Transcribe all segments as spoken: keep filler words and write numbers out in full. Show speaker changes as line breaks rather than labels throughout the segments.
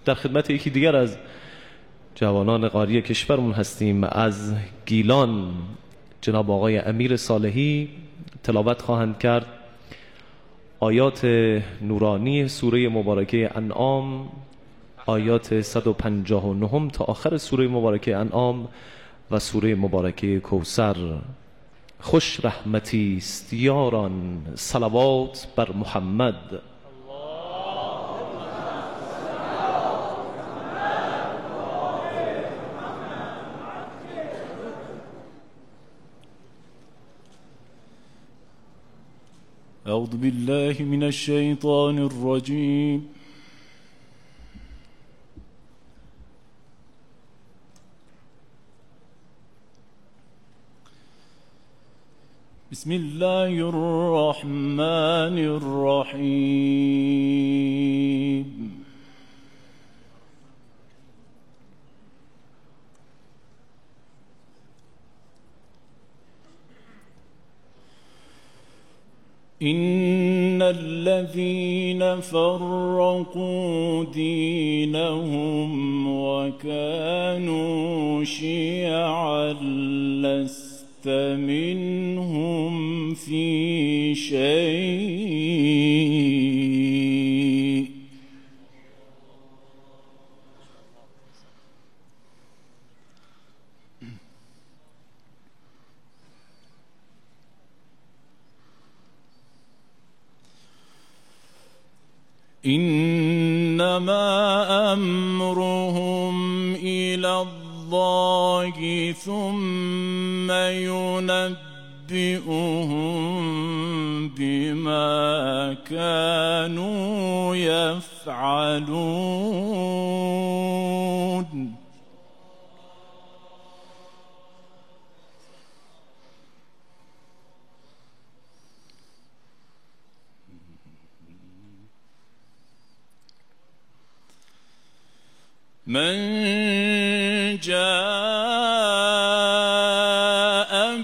در خدمت یکی دیگر از جوانان قاری کشورمون هستیم. از گیلان جناب آقای امیر صالحی تلاوت خواهند کرد آیات نورانی سوره مبارکه انعام، آیات صد و پنجاه و نه تا آخر سوره مبارکه انعام و سوره مبارکه کوثر. خوش رحمتی است یاران، صلوات بر محمد.
أعوذ بالله من الشيطان الرجيم. بسم الله الرحمن الرحيم. إن الذين فرقوا دينهم وكانوا شيعا لست منهم في شيء إنما أمرهم إلى الله ثم ينبئهم بما كانوا يفعلون. من جاء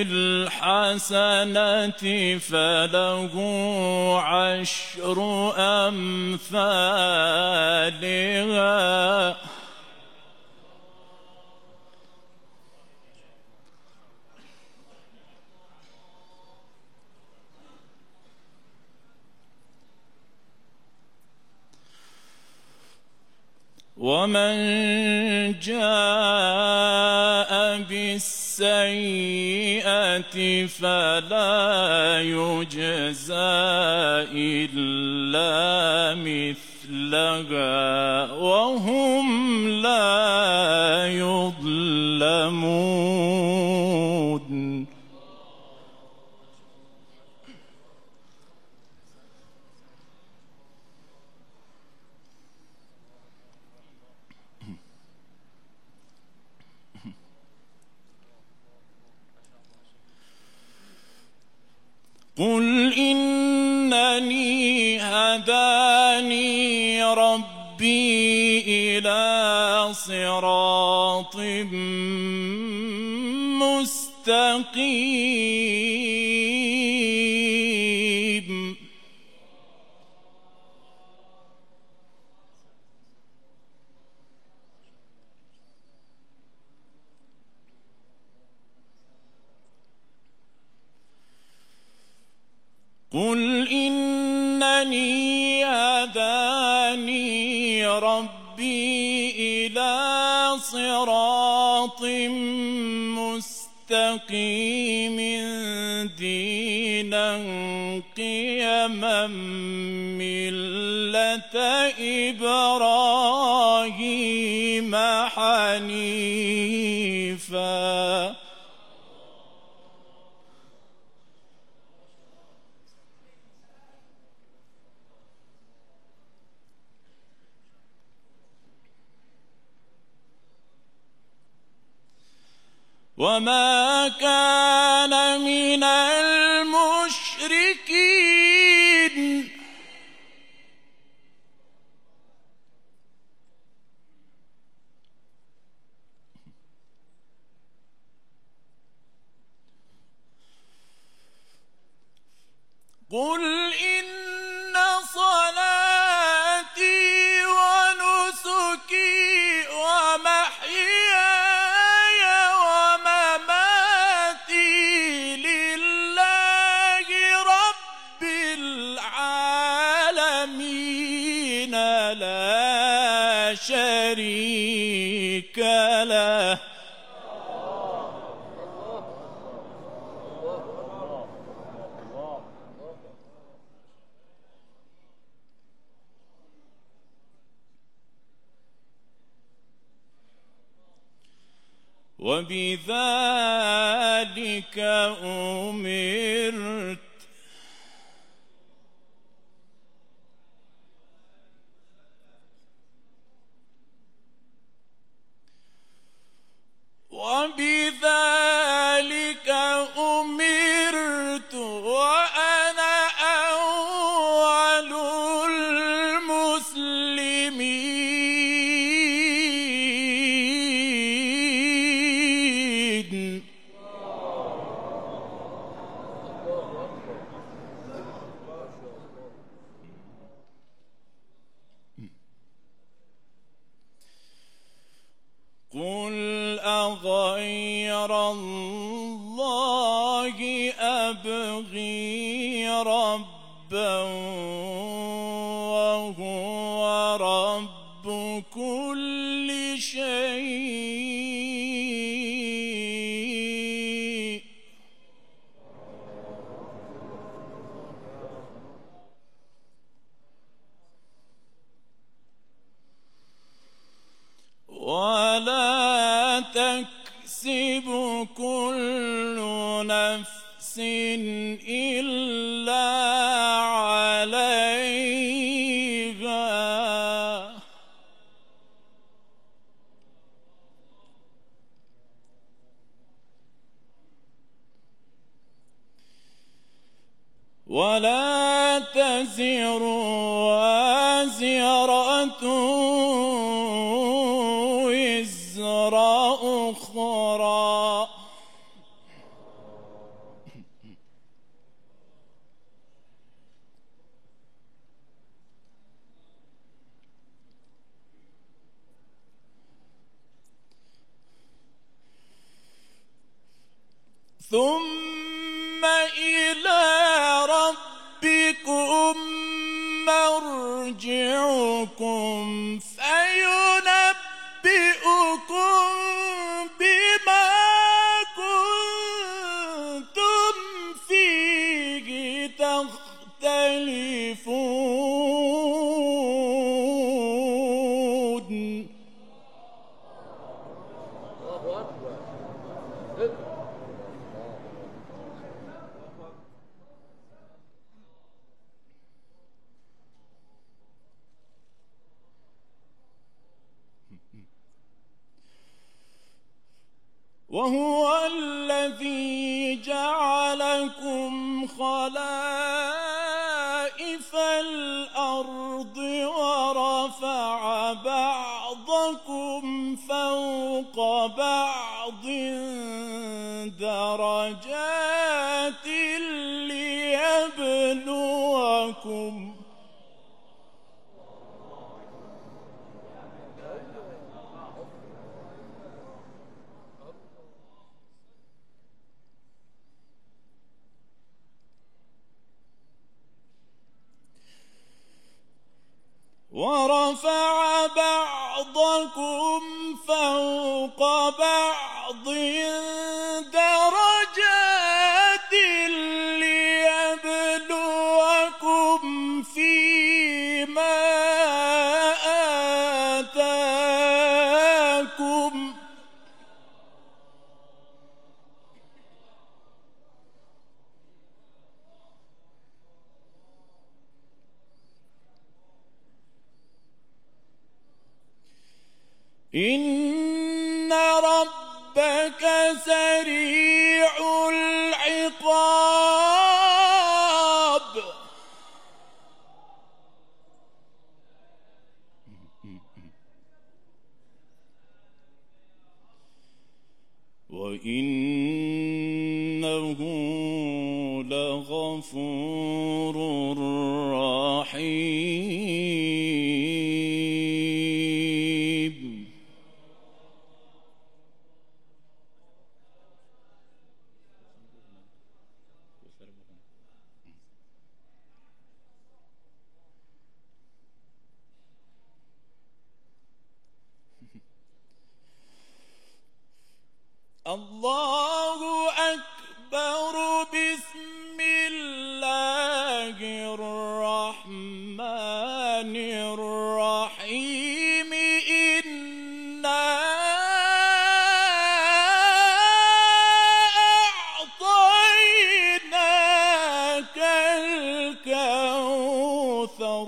بالحسنة فله عشر أمثالها ومن جاء بالسيئة فلا يجزى إلا مثلها وهم لا يظلمون. قل إنني هداني ربي إلى صراط مستقيم قل إنني هداني ربي إلى صراط مستقيم دينا قيما ملة إبراهيم حنيفا وما كان من المشركين. قل إن صلاتي ونسكي شريك له. وبذلك أمرت وبذلك أمرت وأنا أول المسلمين. قل أغير الله أبغي ربا وهو رب كل شيء. ولا تكسب كل نفس إلا عليها. ولا تزر وازرة وزر أخرى. ثم إلى ربكم مرجعكم فينبئكم بما كنتم فيه تختلفون. وهو الذي جعلكم خلائف الأرض ورفع بعضكم فوق بعض درجات ليبلوكم. ورفع بعضكم فوق بعض درجات ليبلوكم فيما آتاكم. إن ربك سريع العقاب. وإنه لغفور رحيم. الله أكبر. بسم الله الرحمن الرحيم. إنا أعطيناك الكوثر.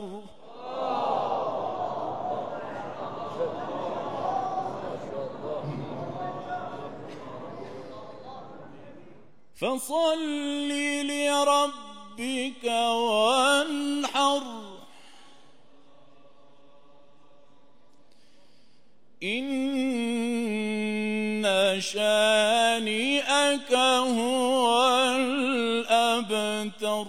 فصل لربك وانحر. إن شانئك هو الأبتر.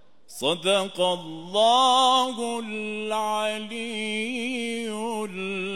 صدق الله العلي العظيم.